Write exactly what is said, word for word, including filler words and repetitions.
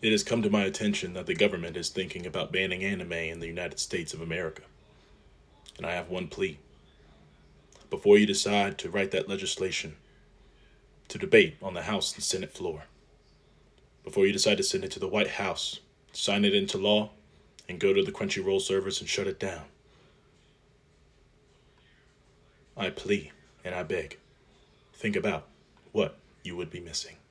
It has come to my attention that the government is thinking about banning anime in the United States of America. And I have one plea. Before you decide to write that legislation, to debate on the House and Senate floor, before you decide to send it to the White House, sign it into law, and go to the Crunchyroll servers and shut it down, I plea and I beg, think about what you would be missing.